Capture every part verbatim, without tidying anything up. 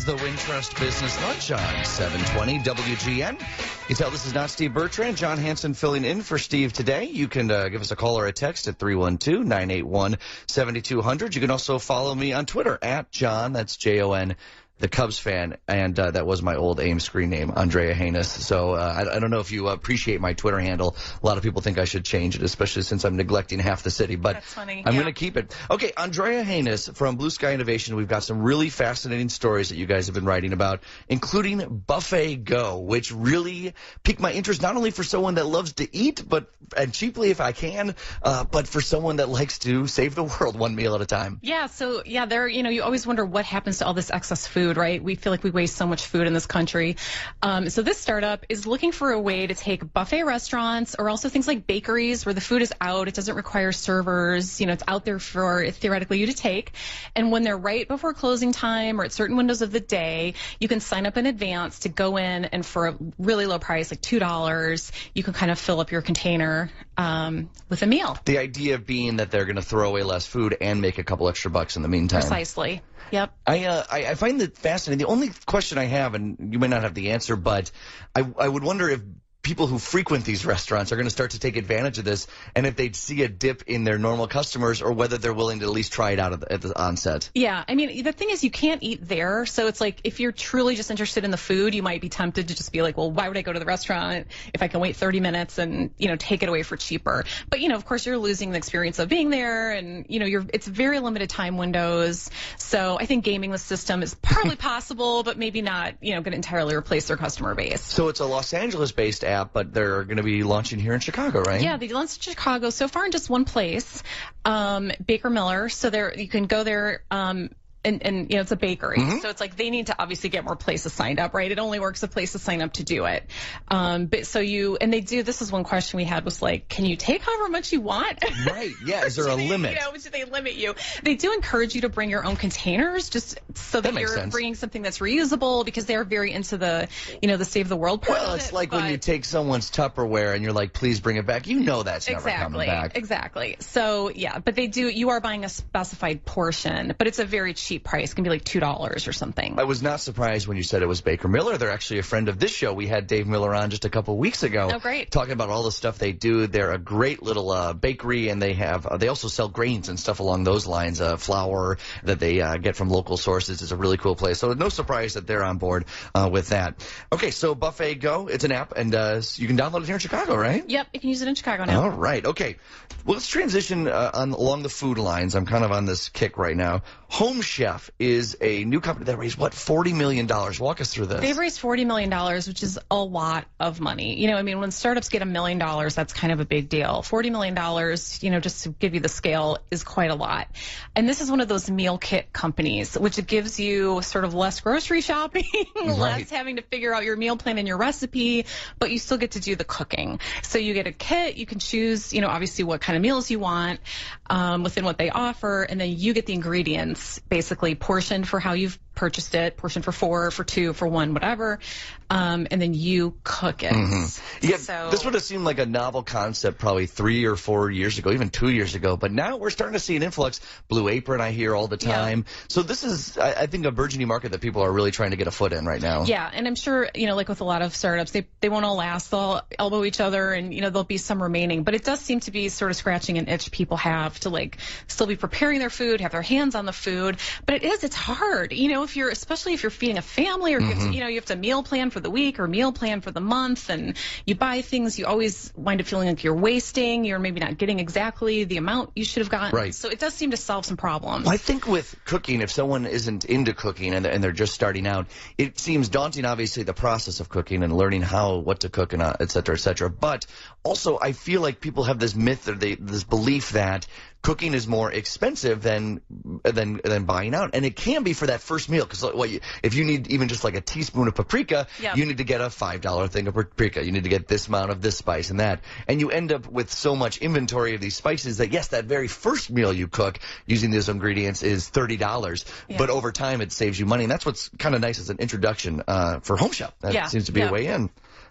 the Wintrust Business Lunch on seven twenty W G N. You tell this is not Steve Bertrand. John Hanson filling in for Steve today. You can uh, give us a call or a text at three one two, nine eight one, seven two zero zero. You can also follow me on Twitter at John, that's J O N, the Cubs fan, and uh, that was my old AIM screen name, Andrea Hanus. So uh, I, I don't know if you appreciate my Twitter handle. A lot of people think I should change it, especially since I'm neglecting half the city. But That's funny. I'm yeah. going to keep it. Okay, Andrea Hanus from Blue Sky Innovation. We've got some really fascinating stories that you guys have been writing about, including Buffet Go, which really piqued my interest, not only for someone that loves to eat, but and cheaply if I can, uh, but for someone that likes to save the world one meal at a time. Yeah, so, yeah, there, you know, you always wonder what happens to all this excess food, right? We feel like we waste so much food in this country. Um, so this startup is looking for a way to take buffet restaurants or also things like bakeries where the food is out. It doesn't require servers. You know, it's out there for theoretically you to take. And when they're right before closing time or at certain windows of the day, you can sign up in advance to go in, and for a really low price, like two dollars, you can kind of fill up your container um, with a meal. The idea being that they're going to throw away less food and make a couple extra bucks in the meantime. Precisely. Yep. I, uh, I I find it fascinating. The only question I have, and you may not have the answer, but I I would wonder if people who frequent these restaurants are going to start to take advantage of this, and if they'd see a dip in their normal customers, or whether they're willing to at least try it out at the, at the onset. Yeah, I mean, the thing is, you can't eat there, so it's like if you're truly just interested in the food, you might be tempted to just be like, well, why would I go to the restaurant if I can wait thirty minutes and, you know, take it away for cheaper? But, you know, of course, you're losing the experience of being there, and, you know, you're it's very limited time windows. So I think gaming the system is partly possible, but maybe not, you know, going to entirely replace their customer base. So it's a Los Angeles-based app, but they're going to be launching here in Chicago, right? Yeah, they launched in Chicago so far in just one place, um, Baker Miller. So there, you can go there. Um, And, and, you know, it's a bakery. Mm-hmm. So it's like they need to obviously get more places signed up, right? It only works if places sign up to do it. Um, but so you, and they do, this is one question we had was like, can you take however much you want? Right. Yeah. Is there a they, limit? You know, should they limit you? They do encourage you to bring your own containers just so that, that you're sense. bringing something that's reusable, because they're very into the, you know, the save the world part Well, of it's it, like but... when you take someone's Tupperware and you're like, please bring it back. You know that's never exactly, coming back. Exactly. So, yeah, but they do, you are buying a specified portion, but it's a very cheap price. It can be like two dollars or something. I was not surprised when you said it was Baker Miller. They're actually a friend of this show. We had Dave Miller on just a couple weeks ago. Oh, great. Talking about all the stuff they do. They're a great little uh, bakery, and they have uh, they also sell grains and stuff along those lines, uh, flour that they uh, get from local sources. It's a really cool place. So no surprise that they're on board uh, with that. Okay, so Buffet Go, it's an app, and uh, you can download it here in Chicago, right? Yep, you can use it in Chicago now. All right, okay. Well, let's transition uh, on along the food lines. I'm kind of on this kick right now. Home Chef is a new company that raised, what, forty million dollars. Walk us through this. They've raised forty million dollars, which is a lot of money. You know, I mean, when startups get a million dollars, that's kind of a big deal. forty million dollars, you know, just to give you the scale, is quite a lot. And this is one of those meal kit companies, which gives you sort of less grocery shopping, right. less having to figure out your meal plan and your recipe, but you still get to do the cooking. So you get a kit, you can choose, you know, obviously what kind of meals you want um, within what they offer, and then you get the ingredients basically portioned for how you've purchased it, portion for four, for two, for one, whatever, um, and then you cook it. Mm-hmm. Yeah, so, this would have seemed like a novel concept probably three or four years ago, even two years ago, but now we're starting to see an influx. Blue Apron, I hear all the time. Yeah. So this is, I, I think, a burgeoning market that people are really trying to get a foot in right now. Yeah, and I'm sure, you know, like with a lot of startups, they, they won't all last. They'll elbow each other, and, you know, there'll be some remaining, but it does seem to be sort of scratching an itch people have to, like, still be preparing their food, have their hands on the food, but it is, it's hard, you know, if you're, especially if you're feeding a family, or mm-hmm. you, have to, you know, you have to meal plan for the week or meal plan for the month, and you buy things, you always wind up feeling like you're wasting, you're maybe not getting exactly the amount you should have gotten. Right. So it does seem to solve some problems. Well, I think with cooking, if someone isn't into cooking and, and they're just starting out, it seems daunting, obviously, the process of cooking and learning how, what to cook, and uh, et cetera, et cetera. But also, I feel like people have this myth or they, this belief that cooking is more expensive than than than buying out, and it can be for that first meal. Because what you, if you need even just like a teaspoon of paprika, yep. you need to get a five dollar thing of paprika. You need to get this amount of this spice and that, and you end up with so much inventory of these spices that yes, that very first meal you cook using those ingredients is thirty dollars, yeah. but over time it saves you money, and that's what's kind of nice as an introduction uh, for Home Chef. That yeah. seems to be yeah. a way in.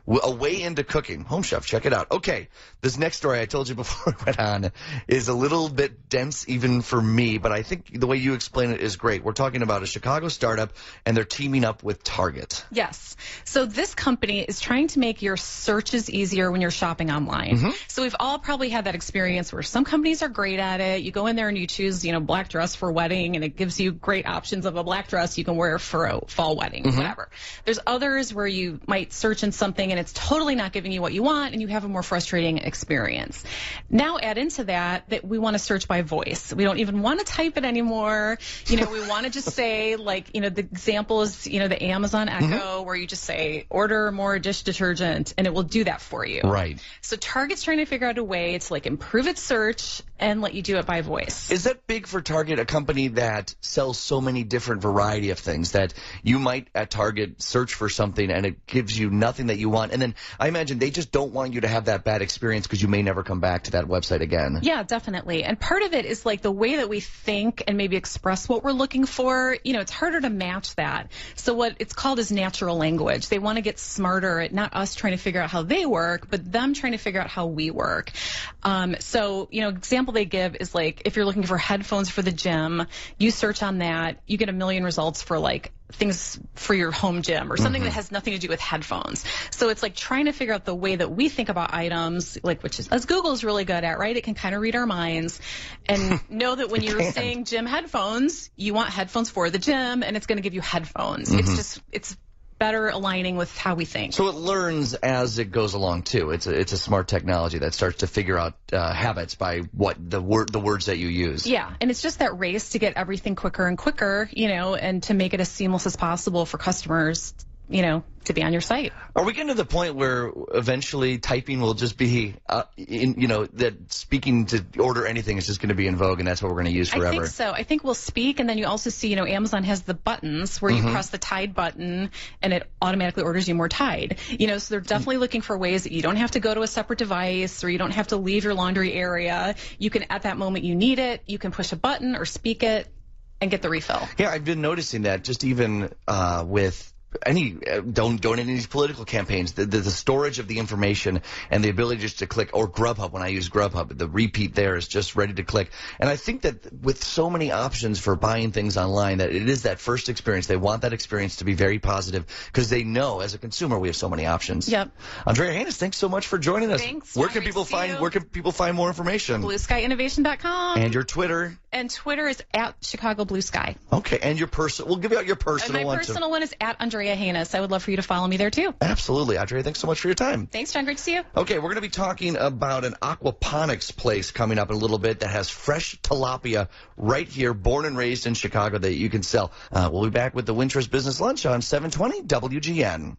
a way into cooking. Home Chef, check it out. Okay, this next story I told you before we went on is a little bit dense even for me, but I think the way you explain it is great. We're talking about a Chicago startup, and they're teaming up with Target. Yes. So this company is trying to make your searches easier when you're shopping online. Mm-hmm. So we've all probably had that experience where some companies are great at it. You go in there and you choose, you know, black dress for wedding, and it gives you great options of a black dress you can wear for a fall wedding, mm-hmm. whatever. There's others where you might search in something and it's totally not giving you what you want, and you have a more frustrating experience. Now add into that that we want to search by voice. We don't even want to type it anymore. You know, we want to just say, like, you know, the example is, you know, the Amazon Echo, mm-hmm. where you just say, order more dish detergent, and it will do that for you. Right. So Target's trying to figure out a way to, like, improve its search and let you do it by voice. Is that big for Target, a company that sells so many different variety of things that you might at Target search for something and it gives you nothing that you want? And then I imagine they just don't want you to have that bad experience because you may never come back to that website again. Yeah, definitely. And part of it is like the way that we think and maybe express what we're looking for. You know, it's harder to match that. So what it's called is natural language. They want to get smarter at not us trying to figure out how they work, but them trying to figure out how we work. Um, so, you know, example they give is like if you're looking for headphones for the gym, you search on that, you get a million results for like things for your home gym or something mm-hmm. that has nothing to do with headphones. So it's like trying to figure out the way that we think about items, like which is as Google's really good at, right? It can kind of read our minds and know that when you're can. saying gym headphones, you want headphones for the gym, and it's going to give you headphones. Mm-hmm. It's just it's better aligning with how we think. So it learns as it goes along too. It's a, it's a smart technology that starts to figure out uh, habits by what the word the words that you use. Yeah, and it's just that race to get everything quicker and quicker, you know, and to make it as seamless as possible for customers, you know, to be on your site. Are we getting to the point where eventually typing will just be, uh, in, you know, that speaking to order anything is just going to be in vogue, and that's what we're going to use forever? I think so. I think we'll speak, and then you also see, you know, Amazon has the buttons where mm-hmm. you press the Tide button, and it automatically orders you more Tide. You know, so they're definitely looking for ways that you don't have to go to a separate device, or you don't have to leave your laundry area. You can, at that moment you need it, you can push a button or speak it and get the refill. Yeah, I've been noticing that just even uh, with any uh, don't don't in these political campaigns, the, the the storage of the information and the ability just to click, or Grubhub when I use Grubhub, the repeat there is just ready to click. And I think that with so many options for buying things online, that it is that first experience. They want that experience to be very positive because they know as a consumer we have so many options. Yep. Andrea Hannes, thanks so much for joining us. Thanks. Where can people find you. Where can people find more information? blue sky innovation dot com. And your Twitter. And Twitter is at Chicago Blue Sky. Okay, and your personal. We'll give you out your personal and my one. My personal one is at Andrea Hannes. I would love for you to follow me there too. Absolutely, Andrea. Thanks so much for your time. Thanks, John. Great to see you. Okay, we're going to be talking about an aquaponics place coming up in a little bit that has fresh tilapia right here, born and raised in Chicago, that you can sell. Uh, we'll be back with the Wintrust Business Lunch on seven twenty W G N.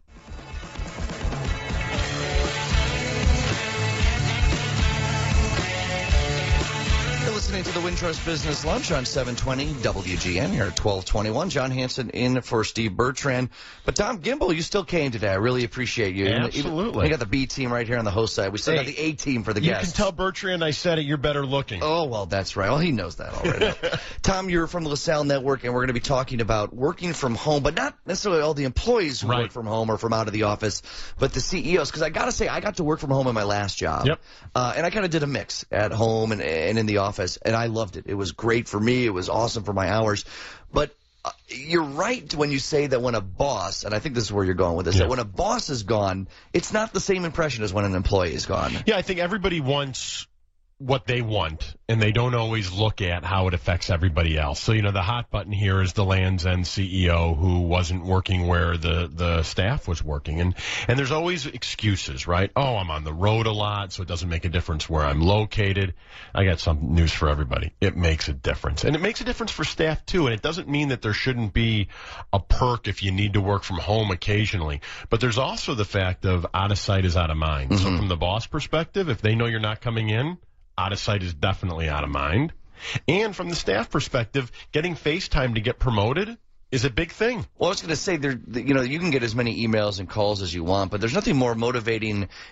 Listening to the Wintrust Business Lunch on seven twenty W G N here at twelve twenty-one. John Hanson in for Steve Bertrand. But Tom Gimbel, you still came today. I really appreciate you. Absolutely. We got the B team right here on the host side. We still hey, got the A team for the you guests. You can tell Bertrand I said it. You're better looking. Oh, well, that's right. Well, he knows that already. Tom, you're from the LaSalle Network, and we're going to be talking about working from home, but not necessarily all the employees who right. work from home or from out of the office, but the C E Os. Because I got to say, I got to work from home in my last job. Yep. Uh, and I kind of did a mix at home and, and in the office, and I loved it. It was great for me. It was awesome for my hours. But uh, you're right when you say that when a boss, and I think this is where you're going with this, yeah. that when a boss is gone, it's not the same impression as when an employee is gone. Yeah, I think everybody wants what they want, and they don't always look at how it affects everybody else. So, you know, the hot button here is the Land's End C E O who wasn't working where the, the staff was working. And, and there's always excuses, right? Oh, I'm on the road a lot, so it doesn't make a difference where I'm located. I got some news for everybody. It makes a difference. And it makes a difference for staff, too. And it doesn't mean that there shouldn't be a perk if you need to work from home occasionally. But there's also the fact of out of sight is out of mind. Mm-hmm. So from the boss perspective, if they know you're not coming in, out of sight is definitely out of mind. And from the staff perspective, getting FaceTime to get promoted is a big thing. Well, I was going to say, there, you know, you can get as many emails and calls as you want, but there's nothing more motivating and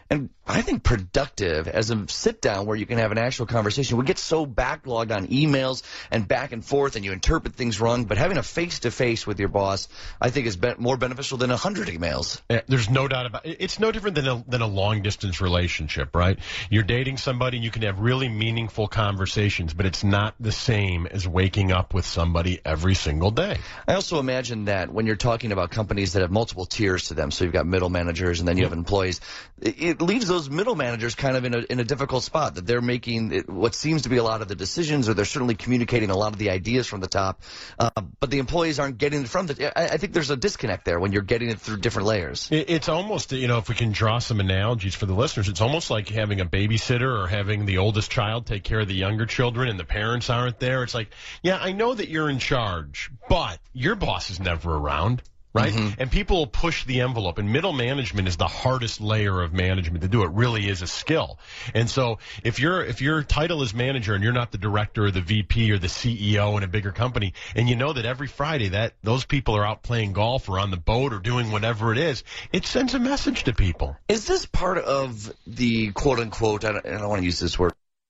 I think, productive as a sit-down where you can have an actual conversation. We get so backlogged on emails and back and forth, and you interpret things wrong. But having a face-to-face with your boss, I think, is be- more beneficial than a hundred emails. There's no doubt about it. It's no different than a, than a long-distance relationship, right? You're dating somebody, and you can have really meaningful conversations, but it's not the same as waking up with somebody every single day. I also imagine that when you're talking about companies that have multiple tiers to them, so you've got middle managers and then you have employees, it, it leaves those middle managers kind of in a in a difficult spot, that they're making it, what seems to be a lot of the decisions, or they're certainly communicating a lot of the ideas from the top, uh, but the employees aren't getting it from the. I, I think there's a disconnect there when you're getting it through different layers. It, it's almost, you know, if we can draw some analogies for the listeners, it's almost like having a babysitter or having the oldest child take care of the younger children, and the parents aren't there. It's like, yeah, I know that you're in charge, but your boss is never around. Right? Mm-hmm. And people will push the envelope. And middle management is the hardest layer of management to do. It really is a skill. And so if your if your title is manager and you're not the director or the V P or the C E O in a bigger company, and you know that every Friday that those people are out playing golf or on the boat or doing whatever it is, it sends a message to people. Is this part of the quote-unquote, I don't, I don't want to use this word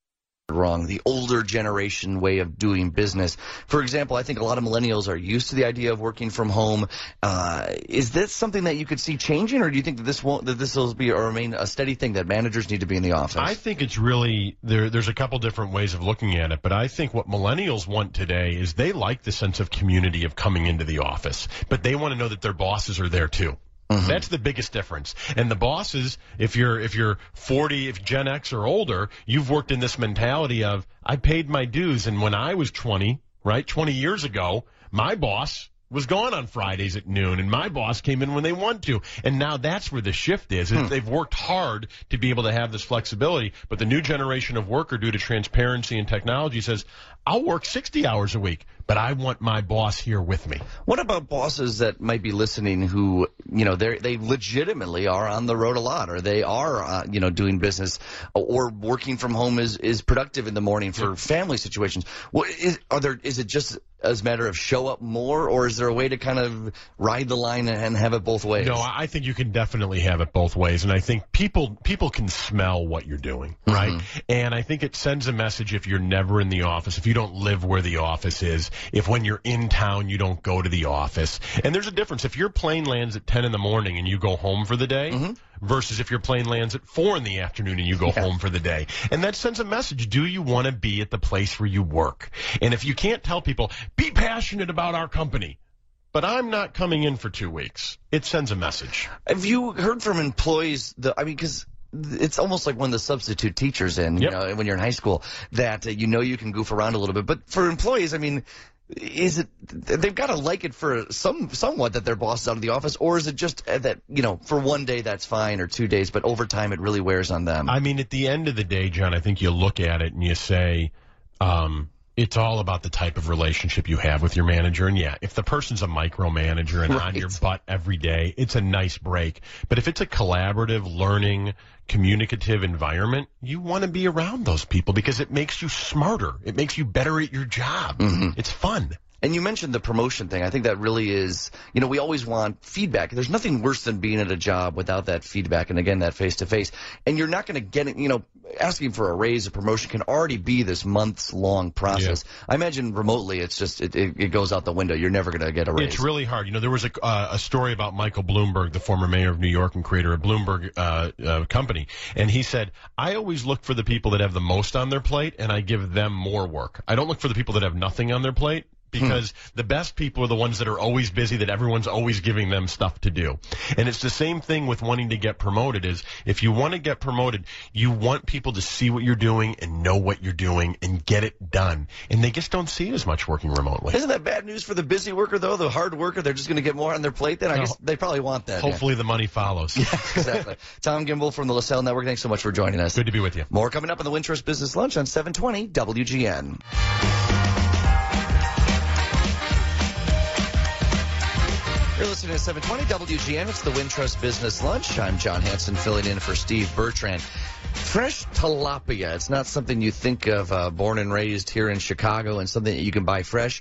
wrong, the older generation way of doing business? For example, I think a lot of millennials are used to the idea of working from home. Uh, is this something that you could see changing, or do you think that this won't, that this will be or remain a steady thing, that managers need to be in the office? I think it's really, there, there's a couple different ways of looking at it, but I think what millennials want today is they like the sense of community of coming into the office, but they want to know that their bosses are there too. Mm-hmm. That's the biggest difference. And the bosses, if you're if you're forty, if Gen X or older, you've worked in this mentality of, I paid my dues, and when I was twenty, right, twenty years ago, my boss was gone on Fridays at noon, and my boss came in when they want to. And now that's where the shift is. Hmm. They've worked hard to be able to have this flexibility, but the new generation of worker, due to transparency and technology, says, I'll work sixty hours a week, but I want my boss here with me. What about bosses that might be listening who, you know, they they legitimately are on the road a lot, or they are, uh, you know, doing business, or working from home is, is productive in the morning for yeah. family situations? What is, are there, is it just as a matter of show up more, or is there a way to kind of ride the line and have it both ways? No, I think you can definitely have it both ways, and I think people people can smell what you're doing, right? Mm-hmm. And I think it sends a message if you're never in the office, if you don't live where the office is, if when you're in town you don't go to the office. And there's a difference. If your plane lands at ten in the morning and you go home for the day, mm-hmm. versus if your plane lands at four in the afternoon and you go yeah. home for the day. And that sends a message. Do you want to be at the place where you work? And if you can't tell people, be passionate about our company, but I'm not coming in for two weeks, it sends a message. Have you heard from employees, the, I mean, because it's almost like when the substitute teacher's in, yep. you know, when you're in high school, that uh, you know you can goof around a little bit. But for employees, I mean, is it, they've got to like it for some somewhat that their boss is out of the office, or is it just that, you know, for one day that's fine, or two days, but over time it really wears on them? I mean, at the end of the day, John, I think you look at it and you say, um, it's all about the type of relationship you have with your manager. And yeah, if the person's a micromanager and right. on your butt every day, it's a nice break. But if it's a collaborative, learning, communicative environment, you want to be around those people because it makes you smarter. It makes you better at your job. Mm-hmm. It's fun. And you mentioned the promotion thing. I think that really is, you know, we always want feedback. There's nothing worse than being at a job without that feedback, and again, that face-to-face. And you're not going to get it, you know, asking for a raise, a promotion can already be this months-long process. Yeah. I imagine remotely it's just, it, it, it goes out the window. You're never going to get a raise. It's really hard. You know, there was a, uh, a story about Michael Bloomberg, the former mayor of New York and creator of Bloomberg uh, uh, Company, and he said, I always look for the people that have the most on their plate, and I give them more work. I don't look for the people that have nothing on their plate, because hmm. the best people are the ones that are always busy, that everyone's always giving them stuff to do. And it's the same thing with wanting to get promoted. Is if you want to get promoted, you want people to see what you're doing and know what you're doing and get it done. And they just don't see it as much working remotely. Isn't that bad news for the busy worker, though? The hard worker, they're just going to get more on their plate then? I no. guess they probably want that. Hopefully yeah. the money follows. Yeah, exactly. Tom Gimbel from the LaSalle Network, thanks so much for joining us. Good to be with you. More coming up on the Wintrust Business Lunch on seven twenty W G N. You're listening to seven twenty W G N. It's the Wintrust Business Lunch. I'm John Hanson, filling in for Steve Bertrand. Fresh tilapia. It's not something you think of, uh, born and raised here in Chicago, and something that you can buy fresh.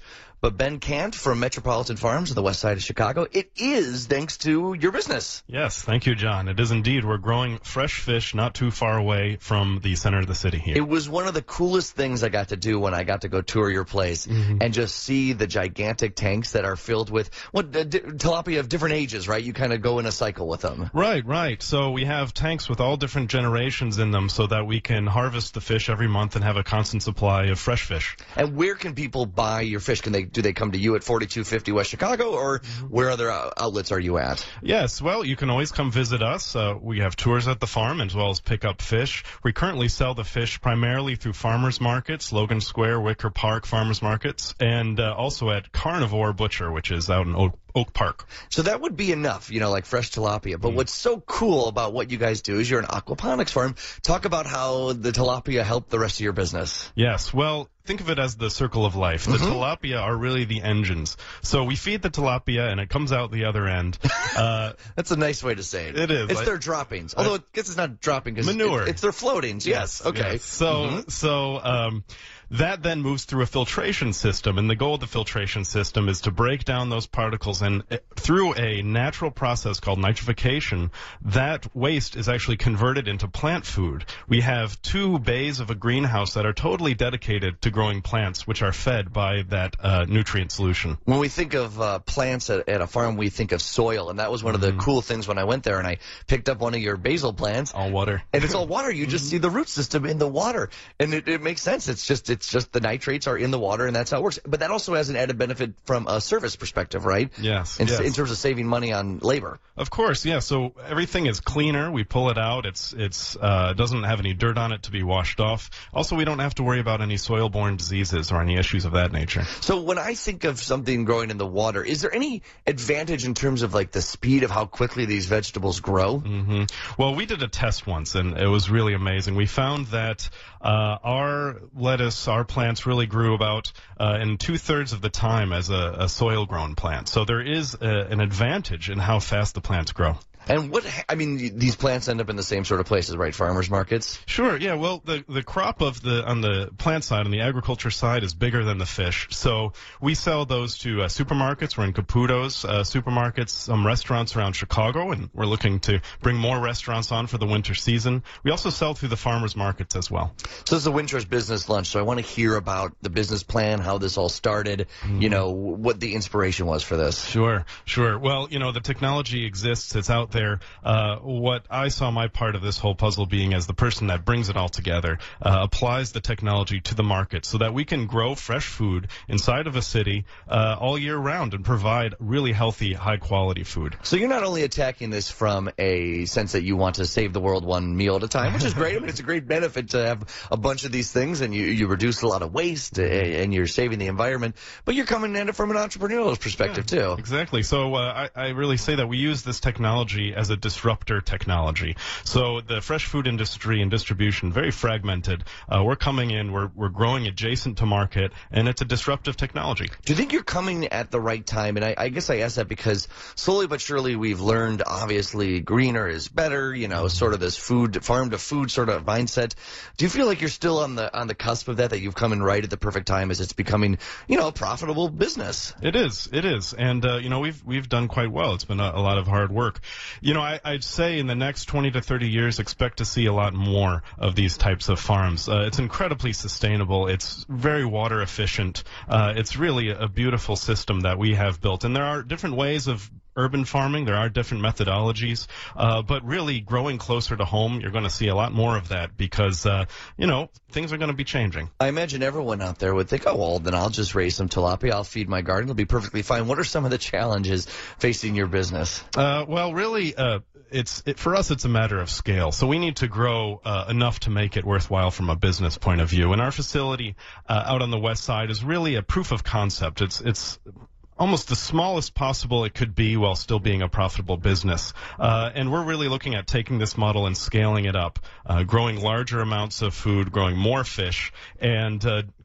But Ben Cant from Metropolitan Farms on the west side of Chicago, it is thanks to your business. Yes, thank you, John. It is indeed. We're growing fresh fish not too far away from the center of the city here. It was one of the coolest things I got to do when I got to go tour your place mm-hmm. and just see the gigantic tanks that are filled with what uh, d- tilapia of different ages, right? You kind of go in a cycle with them. Right, right. So we have tanks with all different generations in them so that we can harvest the fish every month and have a constant supply of fresh fish. And where can people buy your fish? Can they do they come to you at forty-two fifty West Chicago, or where other outlets are you at? Yes, well, you can always come visit us. Uh, we have tours at the farm as well as pick up fish. We currently sell the fish primarily through farmers markets, Logan Square, Wicker Park farmers markets, and uh, also at Carnivore Butcher, which is out in Oak, Oak Park. So that would be enough, you know, like fresh tilapia. But mm. what's so cool about what you guys do is you're an aquaponics farm. Talk about how the tilapia helped the rest of your business. Yes, well, think of it as the circle of life. The mm-hmm. tilapia are really the engines. So we feed the tilapia, and it comes out the other end. Uh, That's a nice way to say it. It is. It's I, their droppings. Although I guess it's not dropping because manure. It's, it's their floatings. Yes. yes. Okay. Yes. So, mm-hmm. so um, that then moves through a filtration system, and the goal of the filtration system is to break down those particles, and uh, through a natural process called nitrification, that waste is actually converted into plant food. We have two bays of a greenhouse that are totally dedicated to growing plants, which are fed by that uh, nutrient solution. When we think of uh, plants at, at a farm, we think of soil, and that was one of the mm-hmm. cool things when I went there, and I picked up one of your basil plants. All water. And it's all water. You just mm-hmm. see the root system in the water, and it, it makes sense. It's just it's just the nitrates are in the water, and that's how it works. But that also has an added benefit from a service perspective, right? Yes. In, yes. in terms of saving money on labor. Of course, yeah. So everything is cleaner. We pull it out. It's it's uh, doesn't have any dirt on it to be washed off. Also, we don't have to worry about any soil-borne diseases or any issues of that nature. So when I think of something growing in the water, is there any advantage in terms of like the speed of how quickly these vegetables grow? Mm-hmm. Well, we did a test once, and it was really amazing. We found that uh, our lettuce, our plants really grew about uh, in two-thirds of the time as a, a soil-grown plant. So there is a, an advantage in how fast the plants grow. And what, I mean, these plants end up in the same sort of places, right? Farmers markets? Sure, yeah. Well, the, the crop of the, on the plant side, on the agriculture side, is bigger than the fish. So we sell those to uh, supermarkets. We're in Caputo's uh, supermarkets, some restaurants around Chicago, and we're looking to bring more restaurants on for the winter season. We also sell through the farmers markets as well. So this is the Winter's Business Lunch, so I want to hear about the business plan, how this all started, mm-hmm. you know, what the inspiration was for this. Sure, sure. Well, you know, the technology exists. It's out there. Uh, what I saw my part of this whole puzzle being as the person that brings it all together, uh, applies the technology to the market so that we can grow fresh food inside of a city uh, all year round and provide really healthy, high-quality food. So you're not only attacking this from a sense that you want to save the world one meal at a time, which is great. I mean, it's a great benefit to have a bunch of these things, and you, you reduce a lot of waste, and you're saving the environment, but you're coming at it from an entrepreneurial perspective, yeah, too. Exactly. So uh, I, I really say that we use this technology as a disruptor technology. So the fresh food industry and distribution, very fragmented. Uh, we're coming in, we're, we're growing adjacent to market, and it's a disruptive technology. Do you think you're coming at the right time? And I, I guess I ask that because slowly but surely we've learned, obviously, greener is better, you know, sort of this food, farm to food sort of mindset. Do you feel like you're still on the on the cusp of that, that you've come in right at the perfect time as it's becoming, you know, a profitable business? It is, it is. And, uh, you know, we've we've done quite well. It's been a, a lot of hard work. You know, I, I'd say in the next twenty to thirty years, expect to see a lot more of these types of farms. Uh, it's incredibly sustainable. It's very water efficient. Uh, it's really a beautiful system that we have built. And there are different ways of urban farming. There are different methodologies, uh, but really growing closer to home, you're going to see a lot more of that because, uh, you know, things are going to be changing. I imagine everyone out there would think, oh, well, then I'll just raise some tilapia. I'll feed my garden. It'll be perfectly fine. What are some of the challenges facing your business? Uh, well, really, uh, it's it, for us, it's a matter of scale. So we need to grow uh, enough to make it worthwhile from a business point of view. And our facility uh, out on the west side is really a proof of concept. It's it's almost the smallest possible it could be while still being a profitable business. Uh, and we're really looking at taking this model and scaling it up, uh, growing larger amounts of food, growing more fish, and uh,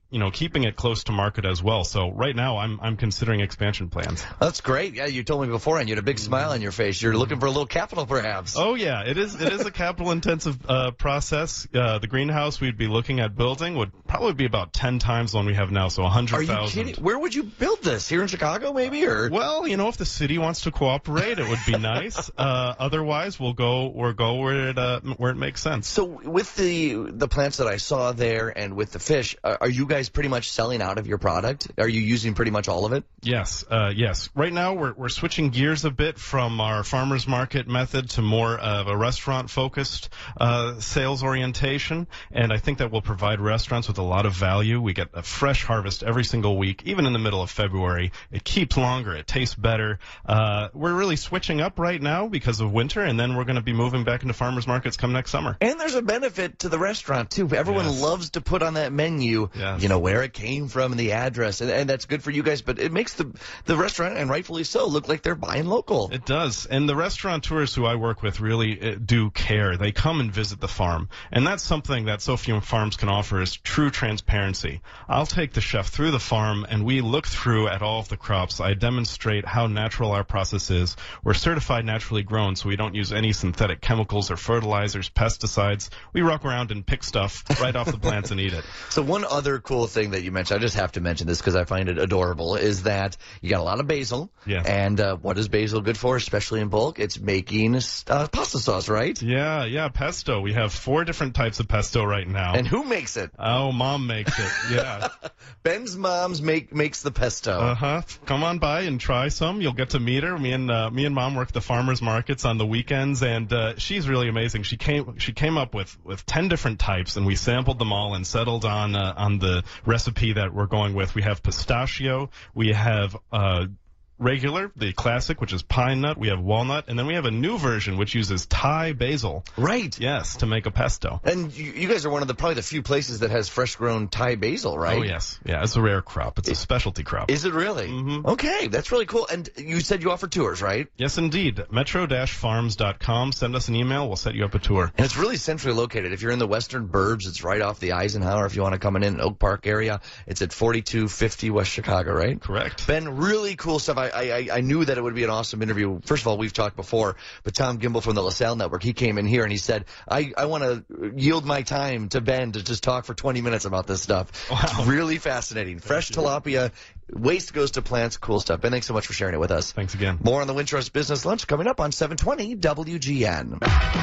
you know, keeping it close to market as well. So right now, I'm I'm considering expansion plans. That's great. Yeah, you told me beforehand you had a big smile on your face. You're looking for a little capital, perhaps. Oh yeah, it is. It is a capital-intensive uh, process. Uh, the greenhouse we'd be looking at building would probably be about ten times the one we have now, so a hundred thousand. Are you kidding? Where would you build this? Here in Chicago, maybe, or? Well, you know, if the city wants to cooperate, it would be nice. Uh, otherwise, we'll go we'll go where it uh, where it makes sense. So with the the plants that I saw there and with the fish, are, are you guys pretty much selling out of your product? Are you using pretty much all of it? Yes, uh, yes. Right now, we're we're switching gears a bit from our farmers market method to more of a restaurant-focused uh, sales orientation, and I think that will provide restaurants with a lot of value. We get a fresh harvest every single week, even in the middle of February. It keeps longer. It tastes better. Uh, we're really switching up right now because of winter, and then we're going to be moving back into farmers markets come next summer. And there's a benefit to the restaurant, too. Everyone Yes. loves to put on that menu, Yes. you know, where it came from and the address, and, and that's good for you guys, but it makes the the restaurant, and rightfully so, look like they're buying local. It does. And the restaurateurs who I work with really uh, do care. They come and visit the farm. And that's something that Sofium Farms can offer is true transparency. I'll take the chef through the farm and we look through at all of the crops. I demonstrate how natural our process is. We're certified naturally grown, so we don't use any synthetic chemicals or fertilizers, pesticides. We walk around and pick stuff right off the plants and eat it. So one other cool thing that you mentioned, I just have to mention this because I find it adorable, is that you got a lot of basil. Yes. And uh, what is basil good for, especially in bulk? It's making uh, pasta sauce, right? Yeah, yeah, pesto. We have four different types of pesto right now. And who makes it? Oh, Mom makes it. Yeah. Ben's mom's make makes the pesto. Uh-huh. Come on by and try some. You'll get to meet her. Me and uh, me and Mom work the farmers markets on the weekends, and uh, she's really amazing. She came she came up with, with ten different types, and we sampled them all and settled on uh, on the recipe that we're going with. We have pistachio. We have uh, regular, the classic, which is pine nut. We have walnut, and then we have a new version which uses Thai basil. Right. Yes, to make a pesto. And you, you guys are one of the probably the few places that has fresh grown Thai basil, right? Oh yes, yeah. It's a rare crop. It's a specialty crop. Is it really? Mhm. Okay, that's really cool. And you said you offer tours, right? Yes, indeed. metro dash farms dot com. Send us an email. We'll set you up a tour. And it's really centrally located. If you're in the western burbs, it's right off the Eisenhower. If you want to come in in Oak Park area, it's at forty-two fifty West Chicago, right? Correct. Ben, really cool stuff. I, I I knew that it would be an awesome interview. First of all, we've talked before, but Tom Gimbel from the LaSalle Network, he came in here and he said, I, I want to yield my time to Ben to just talk for twenty minutes about this stuff. Wow. It's really fascinating. Fresh tilapia, waste goes to plants, cool stuff. Ben, thanks so much for sharing it with us. Thanks again. More on the Wintrust Business Lunch coming up on seven twenty W G N.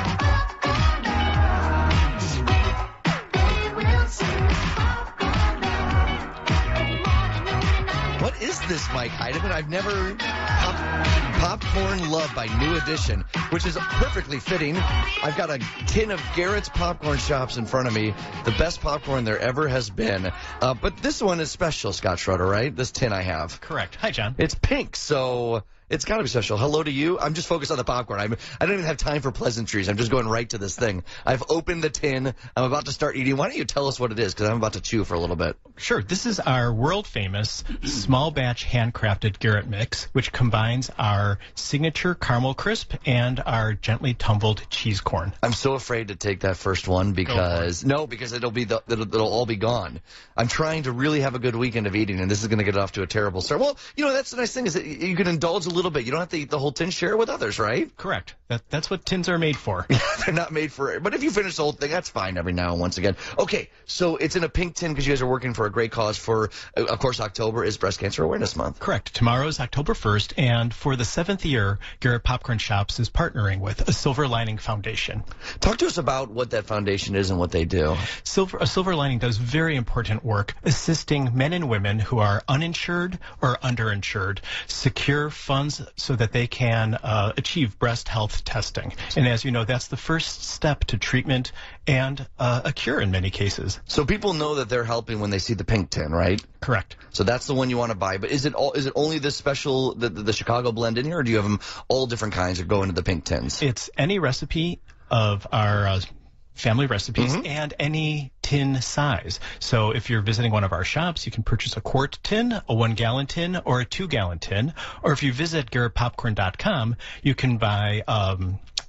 What is this, Mike Heidemann? I've never... Pop, Popcorn Love by New Edition, which is perfectly fitting. I've got a tin of Garrett's Popcorn Shops in front of me, the best popcorn there ever has been. Uh, but this one is special, Scott Schroeder, right? This tin I have. Correct. Hi, John. It's pink, so... It's got to be special. Hello to you. I'm just focused on the popcorn. I'm, I don't even have time for pleasantries. I'm just going right to this thing. I've opened the tin. I'm about to start eating. Why don't you tell us what it is? Because I'm about to chew for a little bit. Sure. This is our world-famous small batch handcrafted Garrett mix, which combines our signature caramel crisp and our gently tumbled cheese corn. I'm so afraid to take that first one because no, because it'll be the, it'll, it'll all be gone. I'm trying to really have a good weekend of eating, and this is going to get off to a terrible start. Well, you know that's the nice thing is that you can indulge a little bit. You don't have to eat the whole tin. Share it with others, right? Correct. That, that's what tins are made for. They're not made for it. But if you finish the whole thing, that's fine every now and once again. Okay, so it's in a pink tin because you guys are working for a great cause for, uh, of course, October is Breast Cancer Awareness Month. Correct. Tomorrow is October first, and for the seventh year, Garrett Popcorn Shops is partnering with a Silver Lining Foundation. Talk to us about what that foundation is and what they do. Silver, a Silver Lining does very important work assisting men and women who are uninsured or underinsured secure funds so that they can uh, achieve breast health testing. And as you know, that's the first step to treatment and uh, a cure in many cases. So people know that they're helping when they see the pink tin, right? Correct. So that's the one you want to buy. But is it all? Is it only this special, the, the, the Chicago blend in here, or do you have them all different kinds that go into the pink tins? It's any recipe of our uh, family recipes Mm-hmm. and any tin size. So if you're visiting one of our shops, you can purchase a quart tin, a one-gallon tin, or a two-gallon tin. Or if you visit garrett popcorn dot com, you can buy um,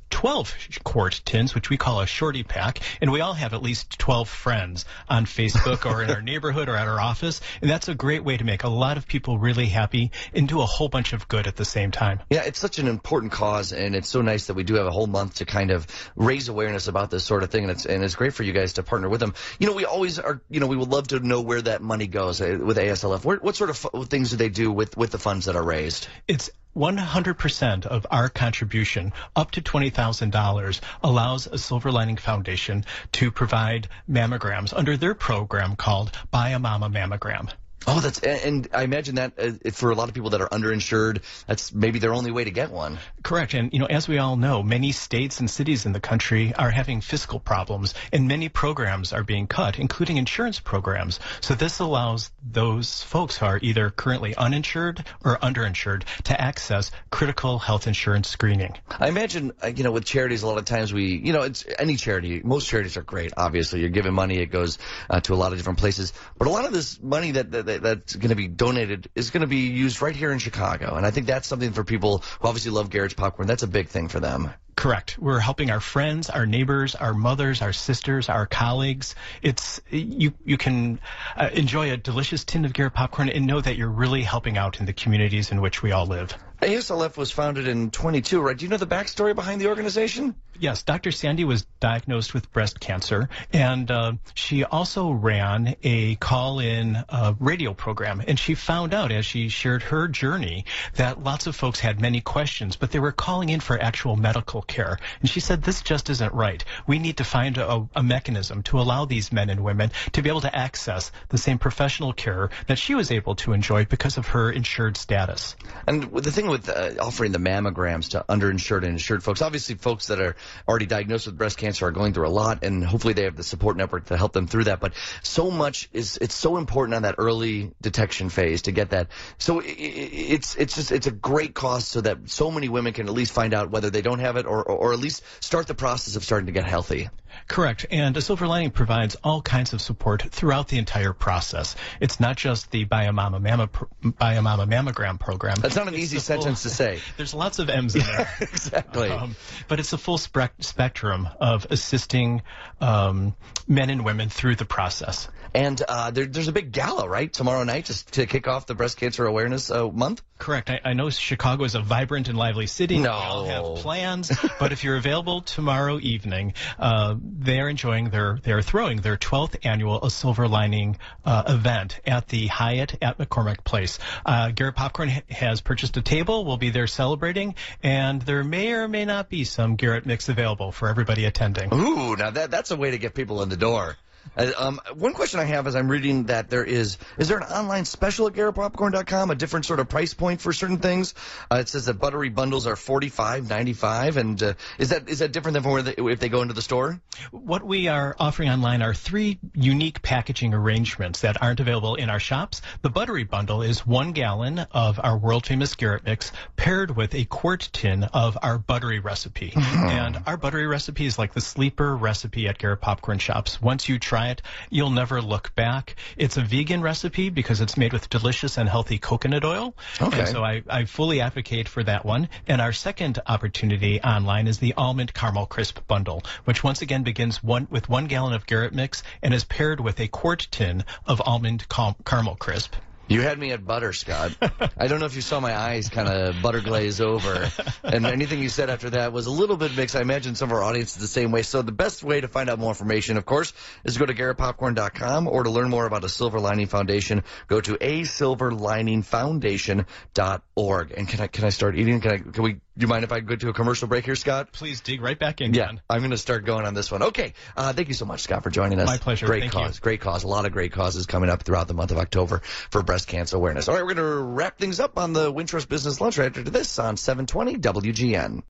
twelve quart tins, which we call a shorty pack, and we all have at least twelve friends on Facebook or in our neighborhood or at our office, and that's a great way to make a lot of people really happy and do a whole bunch of good at the same time. Yeah, it's such an important cause, and it's so nice that we do have a whole month to kind of raise awareness about this sort of thing, and it's and it's great for you guys to partner with them. You know, we always are, you know, we would love to know where that money goes uh, with A S L F. Where, what sort of f- things do they do with, with the funds that are raised? It's one hundred percent of our contribution, up to twenty thousand dollars, allows a Silver Lining Foundation to provide mammograms under their program called Buy a Mama Mammogram. Oh, that's, and I imagine that uh, for a lot of people that are underinsured, that's maybe their only way to get one. Correct. And, you know, as we all know, many states and cities in the country are having fiscal problems, and many programs are being cut, including insurance programs. So this allows those folks who are either currently uninsured or underinsured to access critical health insurance screening. I imagine, uh, you know, with charities, a lot of times we, you know, it's any charity, most charities are great, obviously. You're giving money, it goes uh, to a lot of different places. But a lot of this money that, that that's going to be donated is going to be used right here in Chicago. And I think that's something for people who obviously love Garrett's Popcorn. That's a big thing for them. Correct. We're helping our friends, our neighbors, our mothers, our sisters, our colleagues. It's you. You can uh, enjoy a delicious tin of Garrett popcorn and know that you're really helping out in the communities in which we all live. A S L F was founded in twenty-two, right? Do you know the backstory behind the organization? Yes, Doctor Sandy was diagnosed with breast cancer, and uh, she also ran a call-in uh, radio program. And she found out, as she shared her journey, that lots of folks had many questions, but they were calling in for actual medical care. And she said, this just isn't right. We need to find a, a mechanism to allow these men and women to be able to access the same professional care that she was able to enjoy because of her insured status. And the thing with uh, offering the mammograms to underinsured and insured folks, obviously folks that are already diagnosed with breast cancer are going through a lot, and hopefully they have the support network to help them through that. But so much is, it's so important on that early detection phase to get that. So it, it's it's just it's a great cause so that so many women can at least find out whether they don't have it, or, or, or at least start the process of starting to get healthy. Correct. And a Silver Lining provides all kinds of support throughout the entire process. It's not just the Buy a Mama, Mamma, Buy a Mama Mammogram program. That's not an it's easy sentence full, to say. There's lots of M's in there. Exactly. Um, but it's a full spe- spectrum of assisting um, men and women through the process. And uh, there, there's a big gala, right, tomorrow night just to kick off the Breast Cancer Awareness uh, Month? Correct. I, I know Chicago is a vibrant and lively city. No. We all have plans. But if you're available tomorrow evening, uh, they're enjoying their, they're throwing their twelfth annual A Silver Lining uh, event at the Hyatt at McCormick Place. Uh, Garrett Popcorn ha- has purchased a table. We'll be there celebrating. And there may or may not be some Garrett mix available for everybody attending. Ooh, now that that's a way to get people in the door. Uh, um, one question I have is I'm reading that there is, is there an online special at Garrett Popcorn dot com, a different sort of price point for certain things? Uh, it says that buttery bundles are forty-five ninety-five, and uh, is that is that different than where they, if they go into the store? What we are offering online are three unique packaging arrangements that aren't available in our shops. The buttery bundle is one gallon of our world-famous Garrett mix paired with a quart tin of our buttery recipe. Mm-hmm. And our buttery recipe is like the sleeper recipe at Garrett Popcorn shops. Once you try it, you'll never look back. It's a vegan recipe because it's made with delicious and healthy coconut oil. Okay. And so I, I fully advocate for that one. And our second opportunity online is the almond caramel crisp bundle, which once again begins one with one gallon of Garrett mix and is paired with a quart tin of almond cal- caramel crisp. You had me at butter, Scott. I don't know if you saw my eyes kind of butter glaze over. And anything you said after that was a little bit mixed. I imagine some of our audience is the same way. So the best way to find out more information, of course, is to go to Garrett Popcorn dot com, or to learn more about a Silver Lining Foundation, go to a silver lining foundation dot org. And can I can I start eating? Can I can we do you mind if I go to a commercial break here, Scott? Please dig right back in, Yeah, John. I'm going to start going on this one. Okay. Uh, thank you so much, Scott, for joining us. My pleasure. Great Thank cause. you. Great cause. A lot of great causes coming up throughout the month of October for breast cancer awareness. All right, we're going to wrap things up on the Wintrust Business Lunch right after this on seven twenty W G N.